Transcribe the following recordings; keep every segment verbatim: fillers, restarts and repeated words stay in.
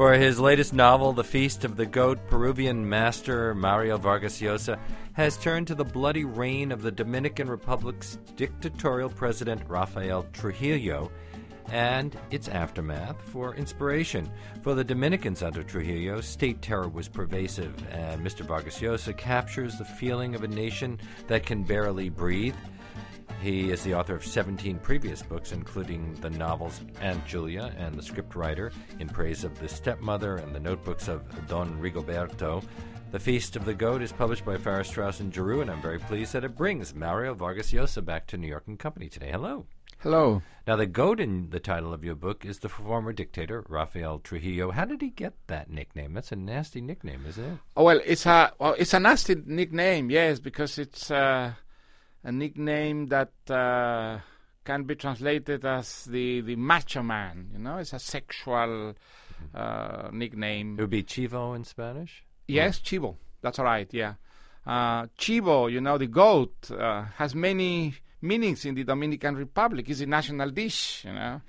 For his latest novel, The Feast of the Goat, Peruvian master Mario Vargas Llosa has turned to the bloody reign of the Dominican Republic's dictatorial president Rafael Trujillo and its aftermath for inspiration. For the Dominicans under Trujillo, state terror was pervasive, and Mister Vargas Llosa captures the feeling of a nation that can barely breathe. He is the author of seventeen previous books, including the novels Aunt Julia and The Scriptwriter, in praise of the stepmother, and the notebooks of Don Rigoberto. The Feast of the Goat is published by Farrar, Straus and Giroux, and I'm very pleased that it brings Mario Vargas Llosa back to New York and Company today. Hello. Hello. Now, the goat in the title of your book is the former dictator, Rafael Trujillo. How did he get that nickname? That's a nasty nickname, isn't it? Oh, well, it's a well, it's a nasty nickname, yes, because it's uh, a nickname that uh, can be translated as the, the macho man. You know, it's a sexual uh, nickname. It would be Chivo in Spanish? Yes, oh. Chivo. That's right, yeah. Uh, Chivo, you know, the goat, uh, has many meanings in the Dominican Republic. It's a national dish, you know.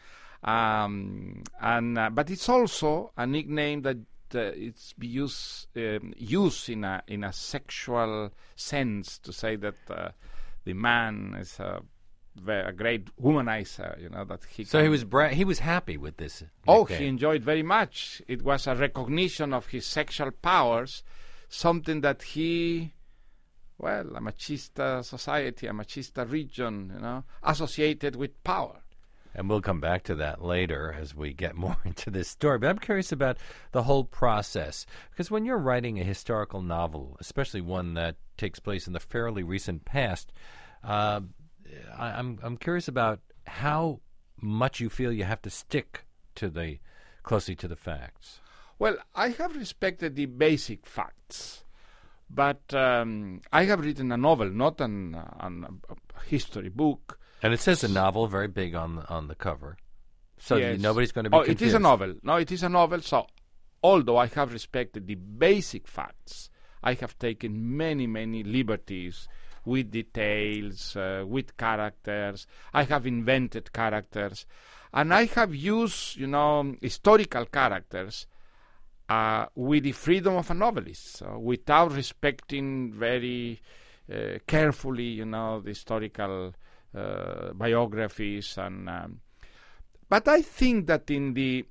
Um, and uh, but it's also a nickname that uh, it's be used um, used in a in a sexual sense to say that uh, the man is a, a great womanizer, you know, that he. So can he was bra- he was happy with this nickname. Oh, he enjoyed very much. It was a recognition of his sexual powers, something that he. Well, a machista society, a machista region, you know, associated with power. And we'll come back to that later as we get more into this story. But I'm curious about the whole process. Because when you're writing a historical novel, especially one that takes place in the fairly recent past, uh, I, I'm I'm curious about how much you feel you have to stick to the closely to the facts. Well, I have respected the basic facts. But um, I have written a novel, not an, an, a history book. And it says a novel, very big on the, on the cover. So yes. Nobody's going to be oh, confused. It is a novel. No, it is a novel. So although I have respected the basic facts, I have taken many, many liberties with details, uh, with characters. I have invented characters. And I have used, you know, historical characters Uh, with the freedom of a novelist, so without respecting very uh, carefully, you know, the historical uh, biographies. And um, but I think that in the,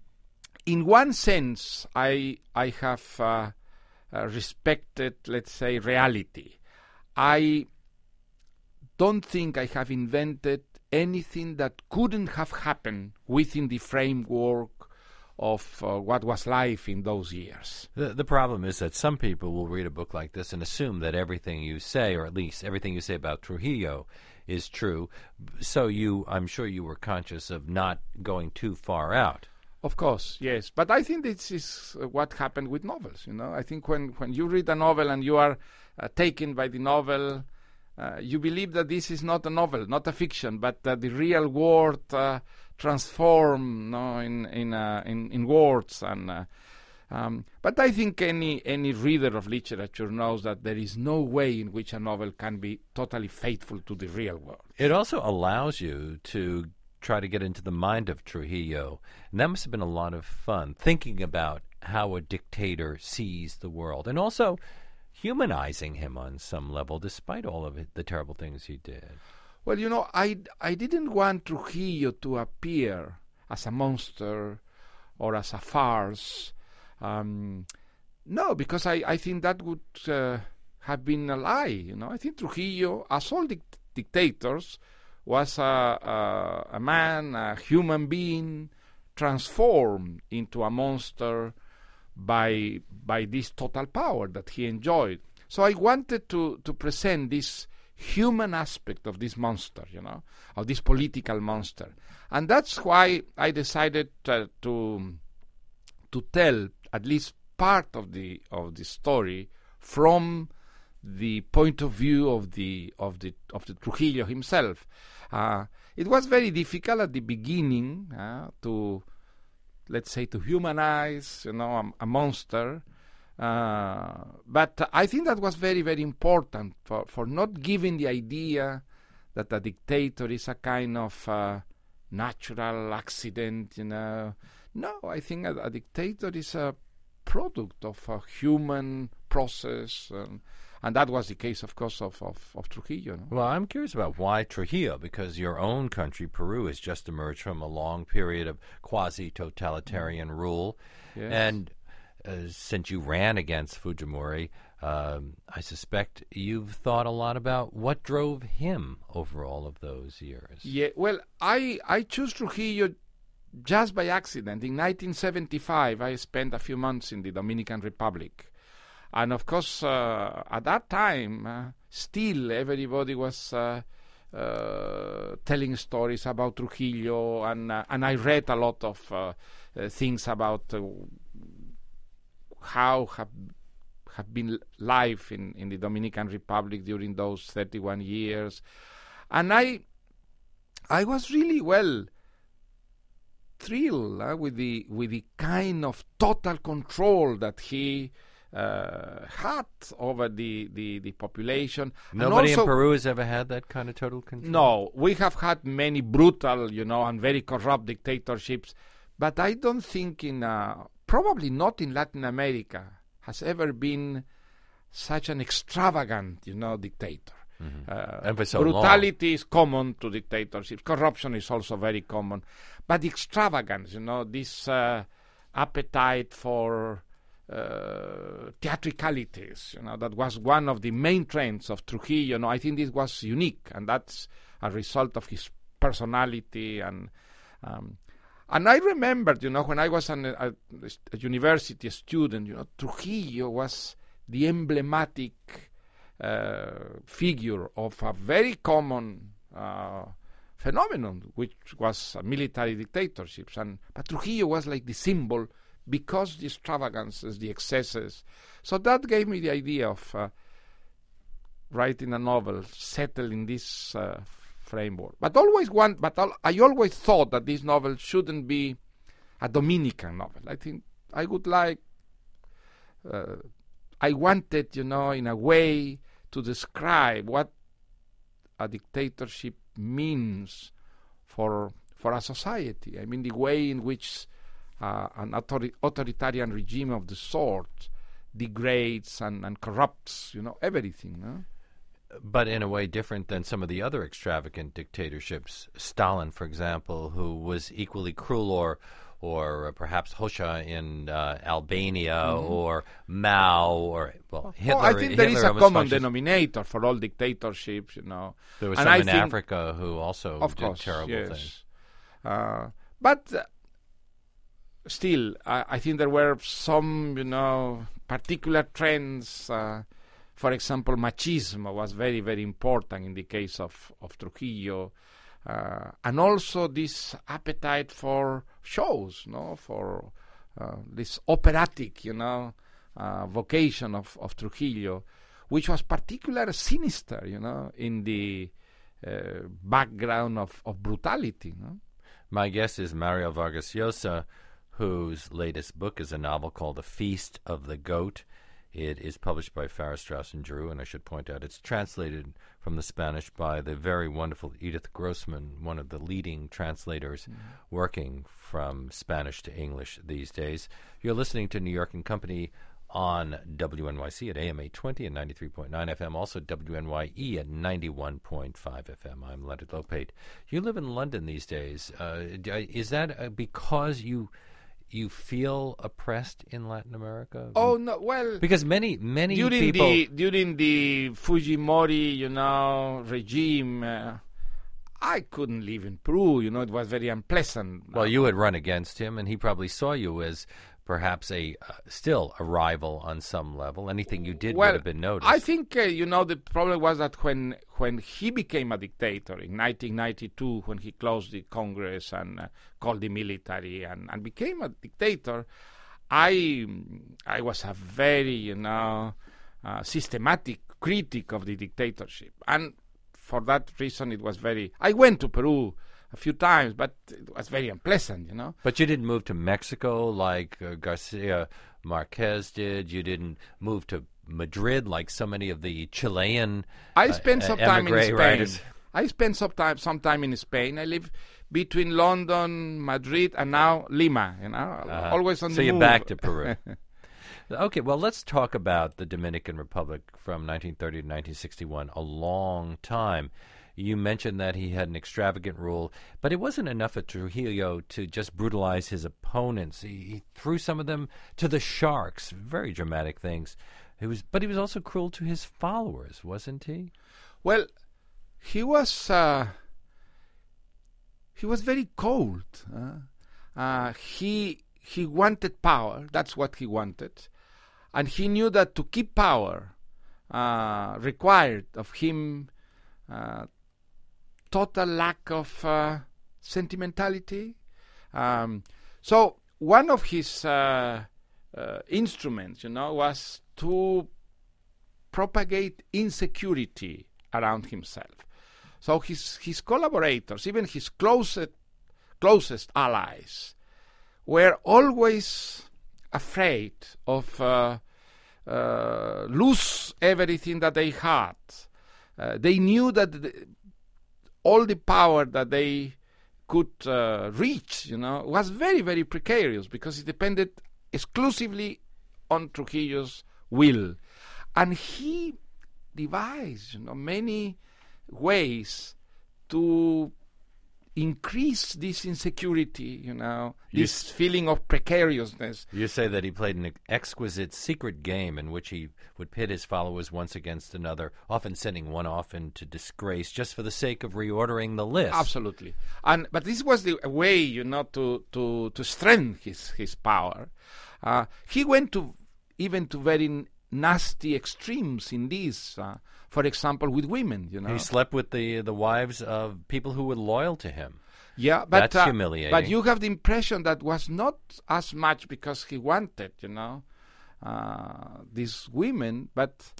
in one sense, I I have uh, uh, respected, let's say, reality. I don't think I have invented anything that couldn't have happened within the framework of uh, what was life in those years. The, the problem is that some people will read a book like this and assume that everything you say, or at least everything you say about Trujillo, is true. So you, I'm sure you were conscious of not going too far out. Of course, yes. But I think this is uh, what happened with novels, you know. I think when, when you read a novel and you are uh, taken by the novel, uh, you believe that this is not a novel, not a fiction, but uh, the real world uh, transform, no, in in, uh, in in words. And uh, um, but I think any any reader of literature knows that there is no way in which a novel can be totally faithful to the real world. It also allows you to try to get into the mind of Trujillo, and that must have been a lot of fun, thinking about how a dictator sees the world, and also humanizing him on some level, despite all of it, the terrible things he did. Well, you know, I, I didn't want Trujillo to appear as a monster or as a farce. Um, no, because I, I think that would uh, have been a lie, you know. I think Trujillo, as all dict- dictators, was a, a, a man, a human being, transformed into a monster by by this total power that he enjoyed. So I wanted to, to present this human aspect of this monster, you know, of this political monster. And that's why I decided uh, to to tell at least part of the of the story from the point of view of the of the of the Trujillo himself. Uh, it was very difficult at the beginning uh, to, let's say, to humanize, you know, a, a monster. Uh, but I think that was very, very important for, for not giving the idea that a dictator is a kind of uh, natural accident, you know, No, I think a, a dictator is a product of a human process, and, and that was the case, of course, of, of, of Trujillo. No? Well, I'm curious about why Trujillo, because your own country, Peru, has just emerged from a long period of quasi-totalitarian rule. Yes. And uh, since you ran against Fujimori, um, I suspect you've thought a lot about what drove him over all of those years. Yeah, well, I, I chose Trujillo just by accident. In nineteen seventy-five, I spent a few months in the Dominican Republic. And of course, uh, at that time, uh, still everybody was uh, uh, telling stories about Trujillo, and uh, and I read a lot of uh, uh, things about uh, how have have been life in, in the Dominican Republic during those thirty-one years, and I I was really well thrilled uh, with the with the kind of total control that he uh, had over the, the, the population. Nobody also, in Peru has ever had that kind of total control? No, we have had many brutal, you know, and very corrupt dictatorships, but I don't think in, uh, probably not in Latin America, has ever been such an extravagant, you know, dictator. Mm-hmm. Uh, and for so brutality long. is common to dictatorships. Corruption is also very common. But the extravagance, you know, this uh, appetite for uh, theatricalities, you know, that was one of the main trends of Trujillo. You know, I think this was unique, and that's a result of his personality. And um, and I remembered, you know, when I was an, a, a university student, you know, Trujillo was the emblematic Uh, figure of a very common uh, phenomenon, which was uh, military dictatorships. And but Trujillo was like the symbol because the extravagances, the excesses. So that gave me the idea of uh, writing a novel settled in this uh, framework. But always one. But al- I always thought that this novel shouldn't be a Dominican novel. I think I would like. Uh, I wanted, you know, in a way, to describe what a dictatorship means for for a society. I mean, the way in which uh, an author- authoritarian regime of the sort degrades and, and corrupts, you know, everything. No? But in a way different than some of the other extravagant dictatorships. Stalin, for example, who was equally cruel, or or uh, perhaps Hoxha in uh, Albania, mm-hmm. or Mao, or, well, Hitler. Oh, I think there Hitler is a common fascist. denominator for all dictatorships, you know. There was and some I in think, Africa who also of did course, terrible yes. things. Uh, but uh, still, I, I think there were some, you know, particular trends. Uh, for example, machismo was very, very important in the case of, of Trujillo. Uh, and also this appetite for shows, no, for uh, this operatic, you know, uh, vocation of, of Trujillo, which was particularly sinister, you know, in the uh, background of, of brutality. No? My guest is Mario Vargas Llosa, whose latest book is a novel called The Feast of the Goat. It is published by Farrar, Straus and Giroux, and I should point out it's translated from the Spanish by the very wonderful Edith Grossman, one of the leading translators mm-hmm. working from Spanish to English these days. You're listening to New York and Company on W N Y C at A M eight twenty and ninety-three point nine F M, also W N Y E at ninety-one point five F M. I'm Leonard Lopate. You live in London these days. Uh, is that uh, because you... you feel oppressed in Latin America? Oh no, well, because many many during people the during the Fujimori, you know, regime, uh, I couldn't live in Peru. You know, it was very unpleasant. Well, you had run against him, and he probably saw you as perhaps a uh, still a rival on some level. Anything you did well, would have been noticed. I think uh, you know the problem was that when when he became a dictator in nineteen ninety-two, when he closed the Congress and uh, called the military and, and became a dictator, I I was a very you know uh, systematic critic of the dictatorship, and for that reason it was very. I went to Peru a few times, but it was very unpleasant, you know. But you didn't move to Mexico like uh, Garcia Marquez did. You didn't move to Madrid like so many of the Chilean I spent uh, some time in Spain. writers. I spent some time, some time in Spain. I lived between London, Madrid, and now Lima. You know, Uh-huh. always on So the you're move. back to Peru. Okay, well, let's talk about the Dominican Republic from nineteen thirty to nineteen sixty-one, a long time. You mentioned that he had an extravagant rule, but it wasn't enough for Trujillo to just brutalize his opponents. He, he threw some of them to the sharks, very dramatic things. He was, but he was also cruel to his followers, wasn't he? Well, he was uh, he was very cold. Uh, uh, he he wanted power. That's what he wanted, and he knew that to keep power uh, required of him uh, total lack of uh, sentimentality. Um, so one of his uh, uh, instruments, you know, was to propagate insecurity around himself. So his his collaborators, even his closest closest allies, were always afraid of uh, uh, lose everything that they had. Uh, they knew that the, all the power that they could uh, reach, you know, was very, very precarious because it depended exclusively on Trujillo's will. And he devised, you know, many ways to increase this insecurity, you know, You this feeling of precariousness. You say that he played an exquisite secret game in which he would pit his followers once against another, often sending one off into disgrace just for the sake of reordering the list. Absolutely. And but this was the way, you know, to to to strengthen his his power. Uh, he went to even to very nasty extremes in this. Uh, for example, with women, you know. He slept with the the wives of people who were loyal to him. Yeah, but That's uh, humiliating. But you have the impression that was not as much because he wanted, you know, uh, these women, but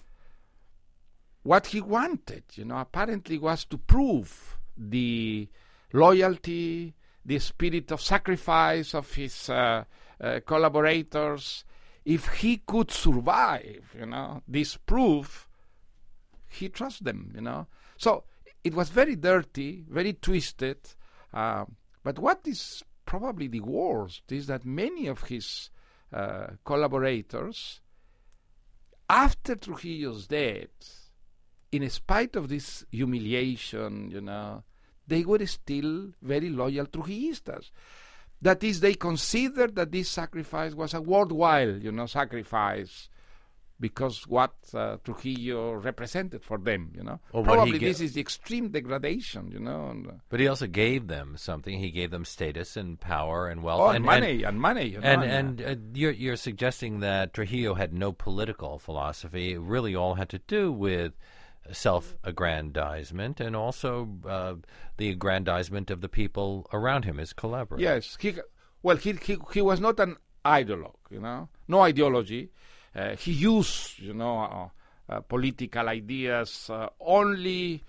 what he wanted, you know, apparently was to prove the loyalty, the spirit of sacrifice of his uh, uh, collaborators. If he could survive, you know, this proof, he trusts them, you know. So it was very dirty, very twisted. Uh, but what is probably the worst is that many of his uh, collaborators, after Trujillo's death, in spite of this humiliation, you know, they were still very loyal Trujillistas. That is, they considered that this sacrifice was a worthwhile, you know, sacrifice because what uh, Trujillo represented for them, you know. Well, what he Probably ga- this is the extreme degradation, you know. And, uh, But he also gave them something. He gave them status and power and wealth. oh, and, and money, and, money, you know. And and, and uh, you're you're suggesting that Trujillo had no political philosophy. It really all had to do with self-aggrandizement and also uh, the aggrandizement of the people around him, his collaborators. yes, he well, he, he he was not an ideologue, you know, no ideology. Uh, he used, you know, uh, uh, political ideas uh, only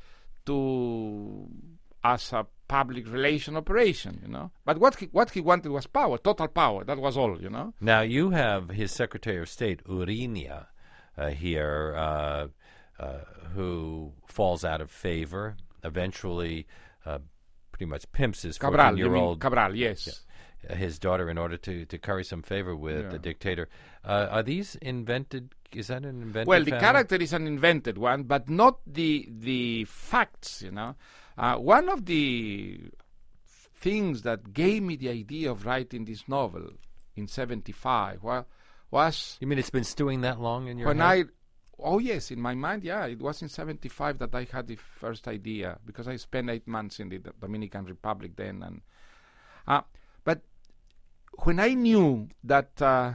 to as a public relation operation, you know. But what he what he wanted was power, total power. That was all, you know. Now you have his Secretary of State Urinia uh, here, uh, uh, who falls out of favor. Eventually, uh, pretty much pimps his Cabral, you mean fourteen-year-old Cabral, yes. Yeah. his daughter in order to, to curry some favor with Yeah. the dictator. Uh, are these invented? Is that an invented Well, the family? character is an invented one, but not the the facts, you know. Uh, one of the things that gave me the idea of writing this novel in seventy-five well, was You mean it's been stewing that long in your when head? I... Oh, yes, in my mind, yeah. It was in seventy-five that I had the first idea, because I spent eight months in the D- Dominican Republic then. and uh, But when I knew that uh,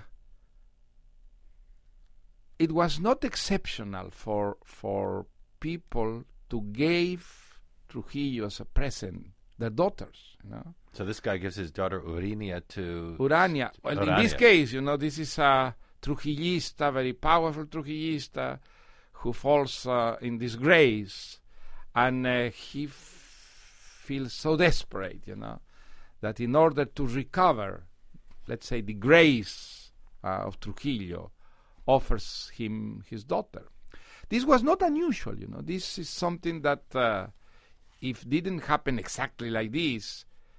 it was not exceptional for for people to give Trujillo as a present their daughters, you know. So this guy gives his daughter Urinia to... Urania. Well, in this Urania. case, you know, this is a Trujillista, very powerful Trujillista, who falls uh, in disgrace, and uh, he f- feels so desperate, you know, that in order to recover, let's say, the grace uh, of Trujillo, offers him his daughter. This was not unusual, you know. This is something that, uh, if didn't happen exactly like this,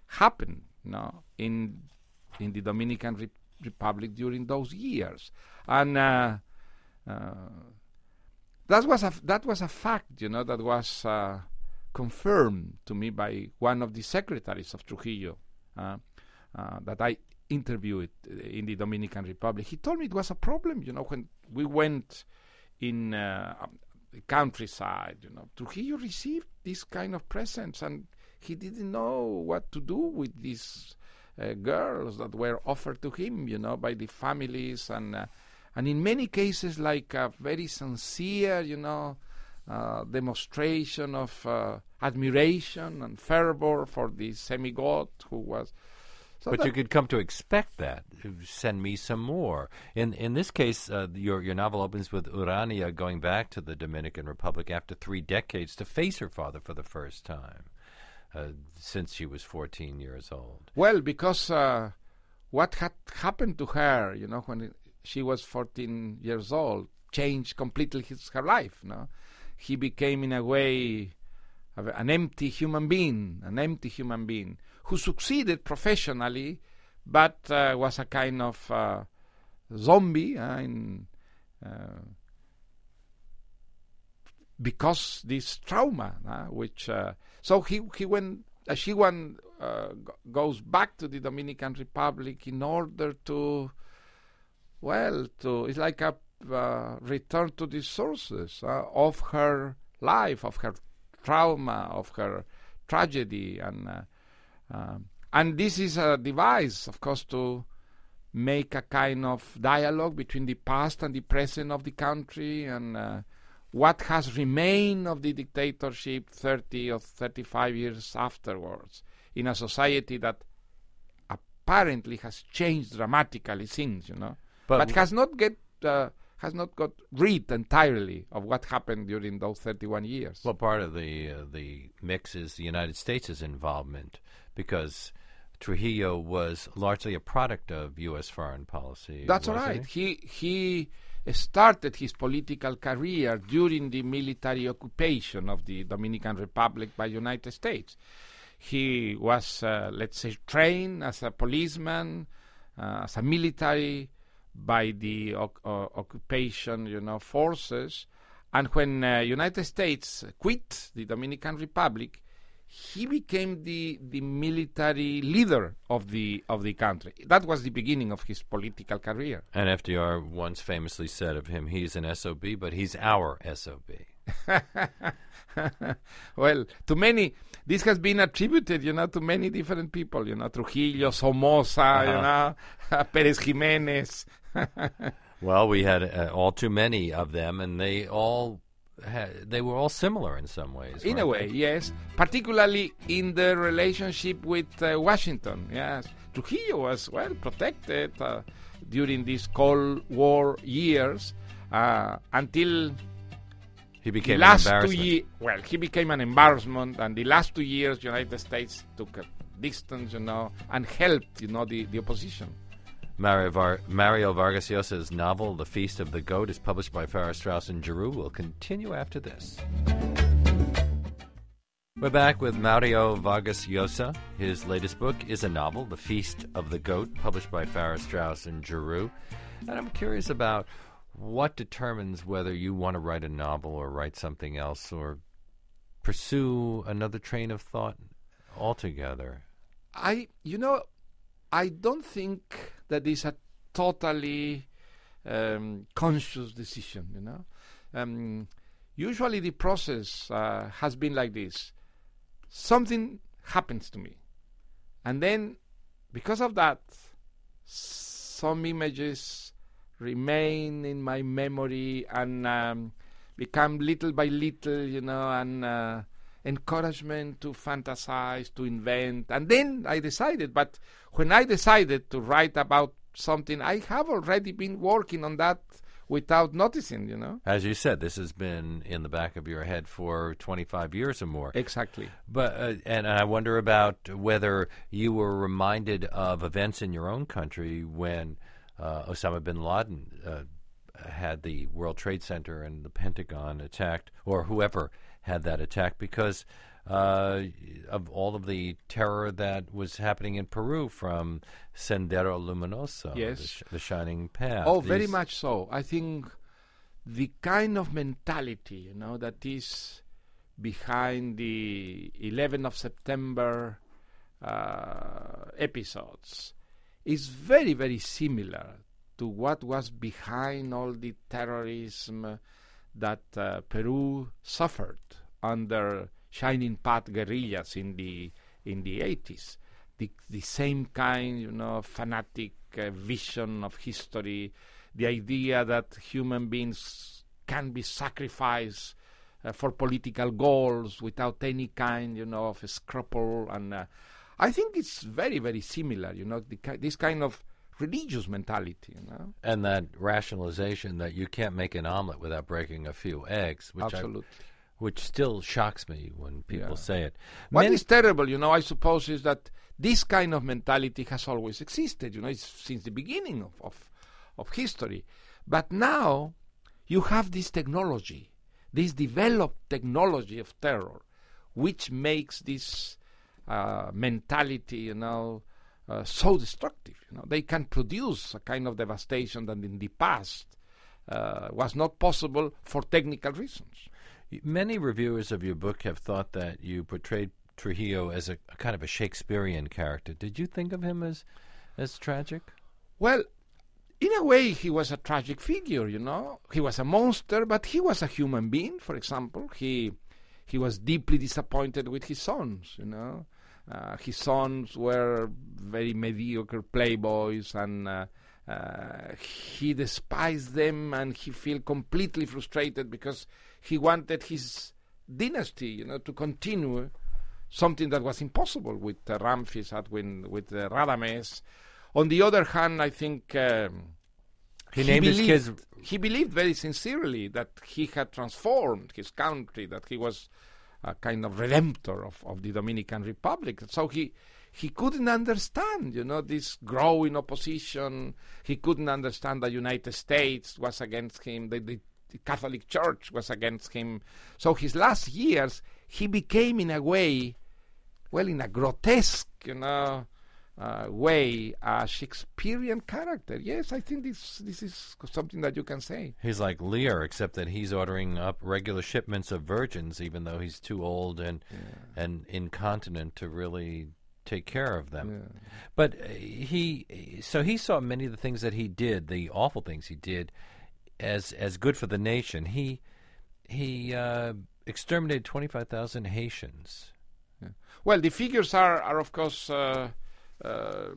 happened, you know, in in the Dominican Re- Republic during those years, and uh, uh, that was a that was a fact, you know, that was uh, confirmed to me by one of the secretaries of Trujillo uh, uh, that I interviewed in the Dominican Republic. He told me it was a problem, you know, when we went in uh, the countryside, you know, Trujillo received this kind of presents, and he didn't know what to do with these uh, girls that were offered to him, you know, by the families, and uh, and in many cases, like a very sincere, you know, uh, demonstration of uh, admiration and fervor for the semi-god who was. So but you could come to expect that. Send me some more. In in this case, uh, your your novel opens with Urania going back to the Dominican Republic after three decades to face her father for the first time, uh, since she was fourteen years old. Well, because uh, what had happened to her, you know, when she was fourteen years old, changed completely his, her life. No, he became in a way an empty human being, an empty human being. who succeeded professionally, but uh, was a kind of uh, zombie uh, in, uh, because this trauma, uh, which uh, so he he went. Uh, she went, uh, g- goes back to the Dominican Republic in order to, well, to it's like a uh, return to the sources uh, of her life, of her trauma, of her tragedy, and. Uh, Um, and this is a device, of course, to make a kind of dialogue between the past and the present of the country, and uh, what has remained of the dictatorship thirty or thirty-five years afterwards in a society that apparently has changed dramatically since, you know, but, but has not get uh, has not got rid entirely of what happened during those thirty-one years. Well, part of the uh, the mix is the United States' involvement, because Trujillo was largely a product of U S foreign policy. That's right. He he started his political career during the military occupation of the Dominican Republic by United States. He was, uh, let's say, trained as a policeman, uh, as a military by the o- uh, occupation, you know, forces. And when uh, United States quit the Dominican Republic, he became the the military leader of the of the country. That was the beginning of his political career. And F D R once famously said of him, he's an S O B, but he's our S O B. Well, to many, this has been attributed, you know, to many different people, you know, Trujillo, Somoza, uh-huh. you know, Pérez Jiménez. Well, we had uh, all too many of them, and they all had, they were all similar in some ways. In a way, they? yes. Particularly in the relationship with uh, Washington. Yes, Trujillo was well protected uh, during these Cold War years uh, until. He became the last an embarrassment. Two ye- well, he became an embarrassment, and the last two years, United States took a distance, you know, and helped, you know, the, the opposition. Mario, Var- Mario Vargas Llosa's novel, The Feast of the Goat, is published by Farrar, Straus and Giroux. We'll continue after this. We're back with Mario Vargas Llosa. His latest book is a novel, The Feast of the Goat, published by Farrar, Straus and Giroux. And I'm curious about what determines whether you want to write a novel or write something else or pursue another train of thought altogether. I, you know, I don't think that is a totally um, conscious decision, you know. Um, usually the process uh, has been like this. Something happens to me. And then, because of that, some images remain in my memory and um, become little by little, you know, and uh, encouragement to fantasize, to invent. And then I decided, but when I decided to write about something, I have already been working on that without noticing, you know. As you said, this has been in the back of your head for twenty-five years or more. Exactly. But uh, and I wonder about whether you were reminded of events in your own country when Uh, Osama bin Laden uh, had the World Trade Center and the Pentagon attacked, or whoever had that attack, because uh, of all of the terror that was happening in Peru from Sendero Luminoso, Yes. the, sh- the Shining Path. Oh, very These- much so. I think the kind of mentality, you know, that is behind the eleventh of September uh, episodes is very, very similar to what was behind all the terrorism that uh, Peru suffered under Shining Path guerrillas in the in the eighties. The the same kind, you know, fanatic uh, vision of history, the idea that human beings can be sacrificed uh, for political goals without any kind, you know, of scruple, and uh, I think it's very, very similar, you know, the, ki- this kind of religious mentality, you know. And that rationalization that you can't make an omelet without breaking a few eggs, which I, Absolutely. which still shocks me when people Yeah. say it. What Many- is terrible, you know, I suppose, is that this kind of mentality has always existed, you know, it's since the beginning of, of, of history. But now you have this technology, this developed technology of terror, which makes this uh, mentality, you know, uh, so destructive. You know, they can produce a kind of devastation that in the past uh, was not possible for technical reasons. Many reviewers of your book have thought that you portrayed Trujillo as a, a kind of a Shakespearean character. Did you think of him as as tragic? Well, in a way, he was a tragic figure, you know. He was a monster, but he was a human being, for example. He he was deeply disappointed with his sons, you know. Uh, his sons were very mediocre playboys, and uh, uh, he despised them, and he felt completely frustrated because he wanted his dynasty, you know, to continue, something that was impossible with uh, Ramses, at when, with uh, Radames. On the other hand, I think um, He named his believed, kids- he believed very sincerely that he had transformed his country, that he was a kind of redemptor of, of the Dominican Republic. So he he couldn't understand, you know, this growing opposition. He couldn't understand the United States was against him, the, the, the Catholic Church was against him. So his last years, he became in a way, well, in a grotesque, you know, uh, way, a Shakespearean character. Yes, I think this this is something that you can say. He's like Lear, except that he's ordering up regular shipments of virgins, even though he's too old and and incontinent to really take care of them. Yeah. But uh, he, so he saw many of the things that he did, the awful things he did, as as good for the nation. He he uh, exterminated twenty-five thousand Haitians. Yeah. Well, the figures are, are of course, uh, uh,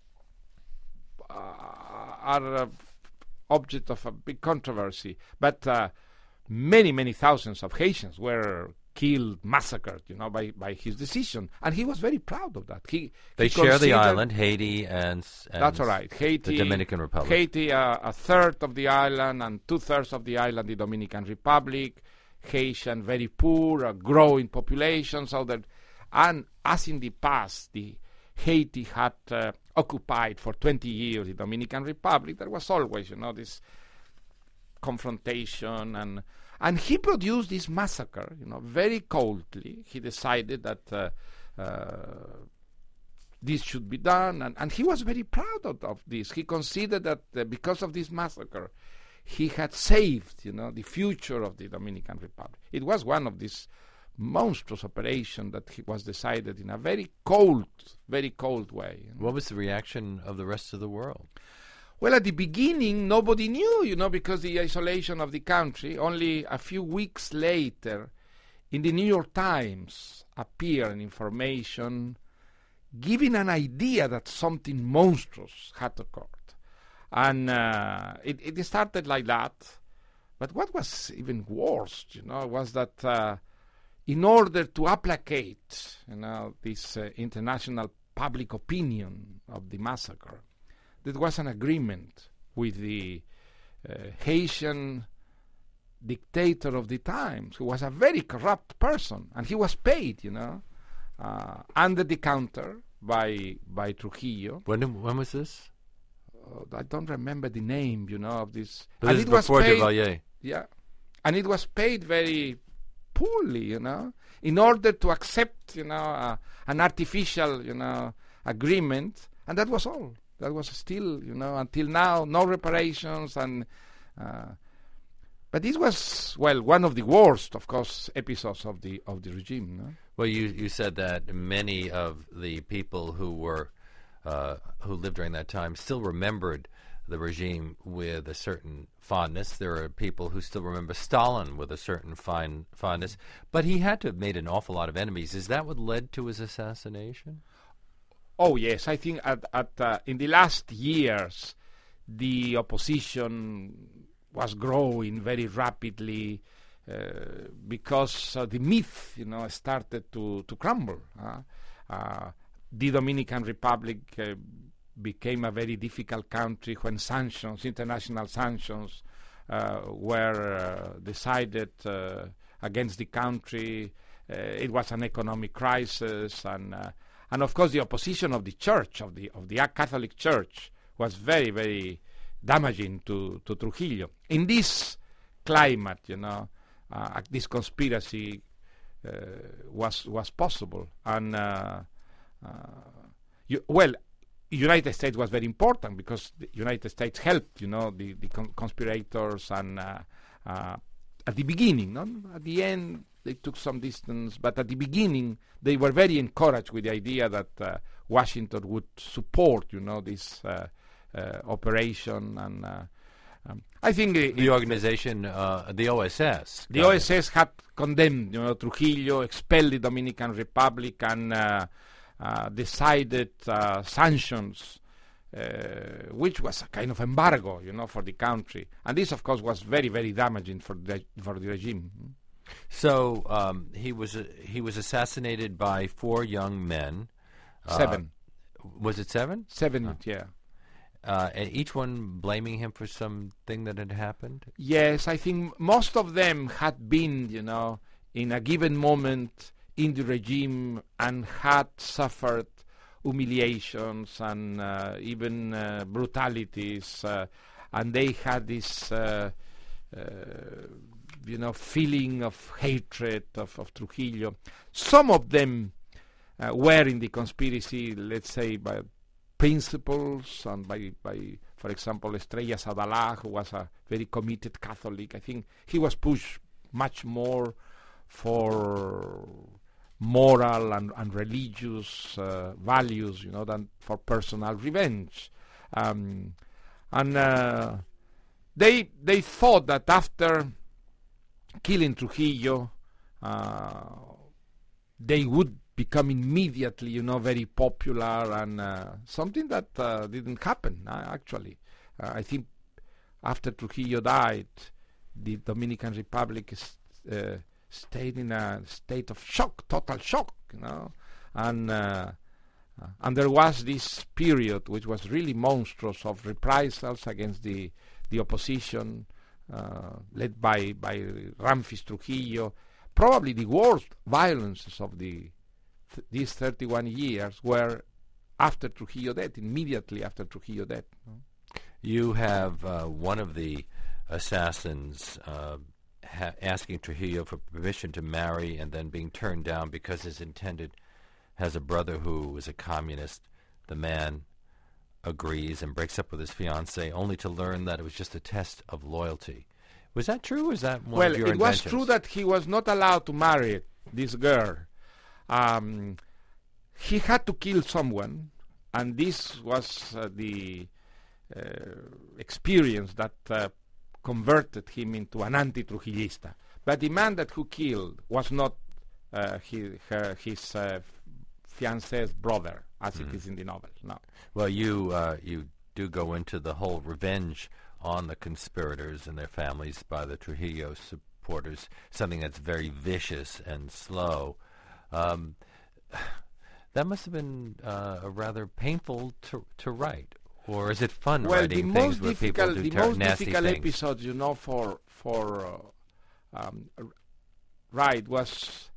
are uh, object of a big controversy. But uh, many, many thousands of Haitians were killed, massacred, you know, by, by his decision, and he was very proud of that. He They he share the considered- island, Haiti and, s- and That's all right. Haiti, the Dominican Republic. Haiti, uh, a third of the island, and two thirds of the island, the Dominican Republic. Haitian, very poor, a growing population. So that, and as in the past, the Haiti had uh, occupied for twenty years the Dominican Republic. There was always, you know, this confrontation, and and he produced this massacre, you know, very coldly. He decided that uh, uh, this should be done, and, and he was very proud of, of this. He considered that uh, because of this massacre, he had saved, you know, the future of the Dominican Republic. It was one of these monstrous operations that he was decided in a very cold, very cold way. You know. What was the reaction of the rest of the world? Well, at the beginning, nobody knew, you know, because the isolation of the country. Only a few weeks later, in the New York Times appeared an information giving an idea that something monstrous had occurred. And uh, it, it started like that. But what was even worse, you know, was that uh, in order to placate, you know, this uh, international public opinion of the massacre, there was an agreement with the uh, Haitian dictator of the times, who was a very corrupt person, and he was paid, you know, uh, under the counter by by Trujillo. When when was this? Uh, I don't remember the name, you know, of this. But and this it is was before paid, Duvalier. yeah, and it was paid very poorly, you know, in order to accept, you know, uh, an artificial, you know, agreement, and that was all. That was still, you know, until now, no reparations, and uh, but this was, well, one of the worst, of course, episodes of the of the regime. No? Well, you you said that many of the people who were uh, who lived during that time still remembered the regime with a certain fondness. There are people who still remember Stalin with a certain fine fondness, but he had to have made an awful lot of enemies. Is that what led to his assassination? Oh yes, I think at, at uh, in the last years, the opposition was growing very rapidly uh, because uh, the myth, you know, started to to crumble. Uh, uh, the Dominican Republic uh, became a very difficult country when sanctions, international sanctions, uh, were uh, decided uh, against the country. Uh, it was an economic crisis, and uh, and of course the opposition of the church, of the of the Catholic Church, was very, very damaging to, to Trujillo. In this climate, you know, uh, this conspiracy uh, was was possible, and uh, uh, you, well, United States was very important because the United States helped, you know, the the con- conspirators, and uh, uh, at the beginning, no? At the end they took some distance, but at the beginning they were very encouraged with the idea that uh, Washington would support, you know, this uh, uh, operation, and uh, um, I think the, the organization, uh, the O S S, the O S S had condemned, you know, Trujillo, expelled the Dominican Republic, and uh, uh, decided uh, sanctions, uh, which was a kind of embargo, you know, for the country, and this, of course, was very, very damaging for the for the regime. So um, he was uh, he was assassinated by four young men. Seven. Uh, was it seven? Seven, oh. yeah. Uh, and each one blaming him for something that had happened? Yes, I think most of them had been, you know, in a given moment in the regime and had suffered humiliations and uh, even uh, brutalities, uh, and they had this, uh, uh, you know, feeling of hatred of, of Trujillo. Some of them uh, were in the conspiracy, let's say, by principles, and by, by, for example, Estrella Sadalá, who was a very committed Catholic. I think he was pushed much more for moral and, and religious uh, values, you know, than for personal revenge. Um, and uh, they they thought that after killing Trujillo, uh, they would become immediately, you know, very popular, and uh, something that uh, didn't happen, uh, actually. Uh, I think after Trujillo died, the Dominican Republic is, uh, stayed in a state of shock, total shock, you know, and uh, uh, and there was this period which was really monstrous of reprisals against the the opposition, uh, led by by Ramfis Trujillo. Probably the worst violences of the th- these thirty-one years were after Trujillo death, immediately after Trujillo death. No? You have uh, one of the assassins uh, ha- asking Trujillo for permission to marry and then being turned down because his intended has a brother who is a communist. The man agrees and breaks up with his fiancée only to learn that it was just a test of loyalty. Was that true, or is that one well, of your it inventions? was true that he was not allowed to marry this girl. Um, he had to kill someone, and this was uh, the uh, experience that uh, converted him into an anti-Trujillista. But the man that who killed was not uh, his, her, his uh, fiancé's brother, as mm. it is in the novel. No. Well, you uh, you do go into the whole revenge on the conspirators and their families by the Trujillo supporters, something that's very vicious and slow. Um, that must have been uh, rather painful to to write, or is it fun well, writing the things most where people difficult, do the ter- most nasty difficult things? episode, you know, for for uh, um, right was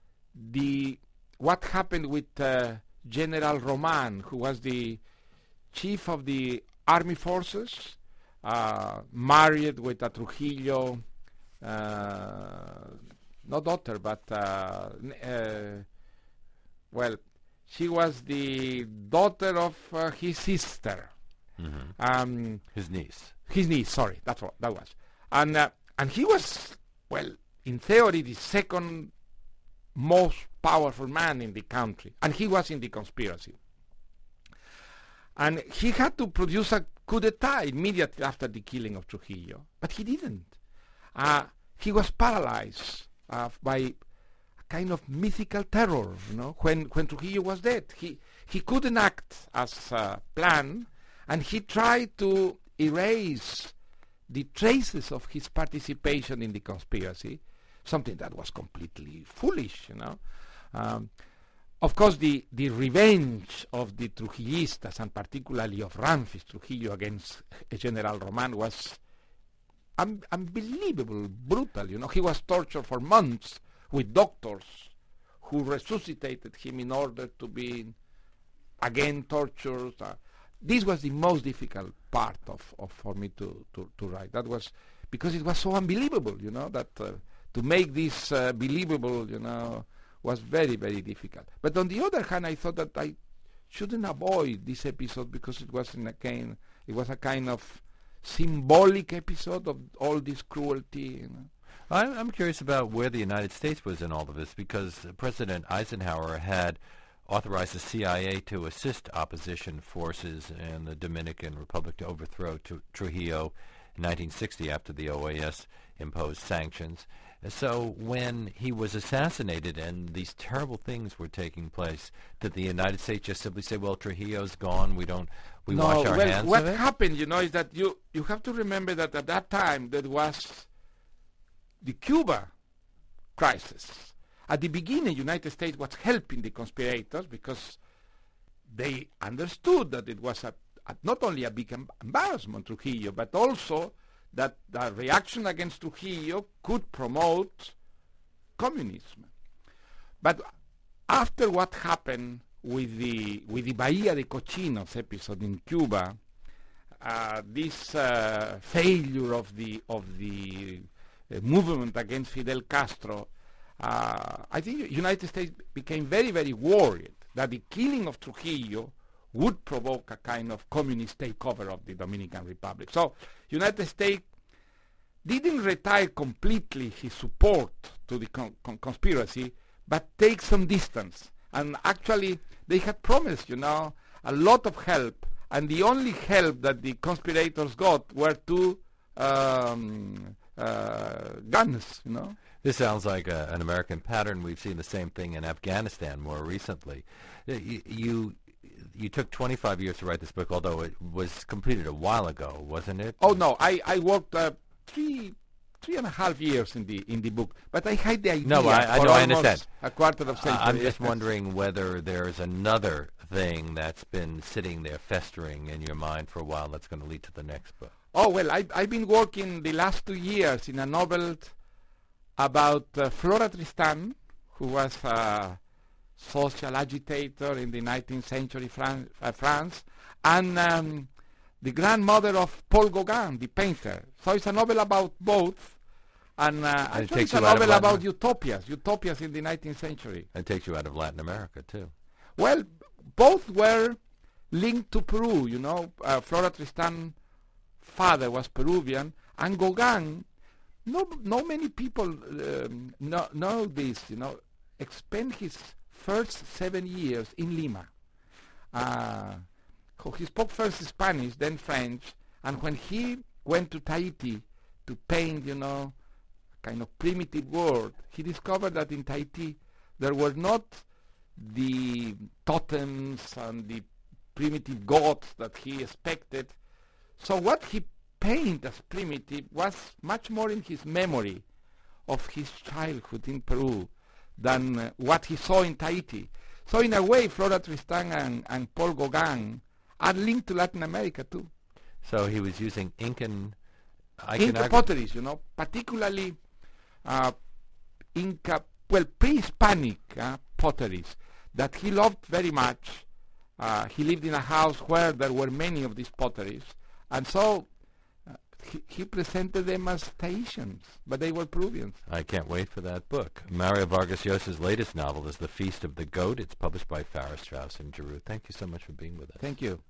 the what happened with uh, General Roman, who was the chief of the army forces, uh, married with a Trujillo uh, not daughter, but uh, uh, well, she was the daughter of uh, his sister. Mm-hmm. Um, his niece. His niece, sorry, that's what that was. And uh, and he was, well, in theory, the second most powerful man in the country, and he was in the conspiracy. And he had to produce a coup d'etat immediately after the killing of Trujillo, but he didn't. Uh, he was paralyzed uh, by a kind of mythical terror, you know, when, when Trujillo was dead. He, he couldn't act as uh, planned, and he tried to erase the traces of his participation in the conspiracy, something that was completely foolish, you know. Um, of course, the, the revenge of the Trujillistas, and particularly of Ramfis Trujillo against General Roman, was un- unbelievable, brutal, you know. He was tortured for months with doctors who resuscitated him in order to be again tortured. Uh, this was the most difficult part of, of for me to, to, to write. That was because it was so unbelievable, you know, that uh, to make this uh, believable, you know, was very, very difficult. But on the other hand, I thought that I shouldn't avoid this episode because it was in a kind, it was a kind of symbolic episode of all this cruelty, you know. I'm, I'm curious about where the United States was in all of this, because President Eisenhower had authorized the C I A to assist opposition forces in the Dominican Republic to overthrow Tru- Trujillo in nineteen sixty after the O A S imposed sanctions. So when he was assassinated and these terrible things were taking place, did the United States just simply say, well, Trujillo's gone, we don't, we no, wash our well, hands what of it? happened, you know, is that you, you have to remember that at that time there was the Cuba crisis. At the beginning, the United States was helping the conspirators because they understood that it was a, a, not only a big em- embarrassment, Trujillo, but also that the reaction against Trujillo could promote communism. But after what happened with the with the Bahía de Cochinos episode in Cuba, uh, this uh, failure of the of the uh, movement against Fidel Castro, uh, I think the United States became very, very worried that the killing of Trujillo would provoke a kind of communist takeover of the Dominican Republic. So United States didn't retire completely his support to the con- con- conspiracy, but take some distance. And actually, they had promised, you know, a lot of help, and the only help that the conspirators got were two um, uh, guns, you know. This sounds like a, an American pattern. We've seen the same thing in Afghanistan more recently. You, you you took twenty-five years to write this book, although it was completed a while ago, wasn't it? Oh no, I I worked uh, three three and a half years in the in the book, but I had the idea. No, I, I for know, I almost understand. A quarter of century. Uh, I'm just wondering whether there's another thing that's been sitting there festering in your mind for a while that's going to lead to the next book. Oh well, I I've been working the last two years in a novel about uh, Flora Tristan, who was a social agitator in the nineteenth century Fran- uh, France, and um, the grandmother of Paul Gauguin, the painter. So it's a novel about both, and, uh, and actually it it's takes a you out of novel about Latin- utopias, utopias in the nineteenth century. It takes you out of Latin America, too. Well, both were linked to Peru, you know. Uh, Flora Tristan's father was Peruvian, and Gauguin, no, no many people um, know, know this, you know, spent his first seven years in Lima. Uh, he spoke first Spanish, then French, and when he went to Tahiti to paint, you know, a kind of primitive world, he discovered that in Tahiti there were not the totems and the primitive gods that he expected. So what he painted as primitive was much more in his memory of his childhood in Peru than uh, what he saw in Tahiti. So in a way, Flora Tristan and, and Paul Gauguin are linked to Latin America too. So he was using Incan Inca potteries, you know, particularly uh, Inca, well, pre-Hispanic uh, potteries that he loved very much. Uh, he lived in a house where there were many of these potteries, and so uh, he, he presented them as Tahitians, but they were Peruvians. I can't wait for that book. Mario Vargas Llosa's latest novel is The Feast of the Goat. It's published by Farrar, Straus and Giroux. Thank you so much for being with us. Thank you.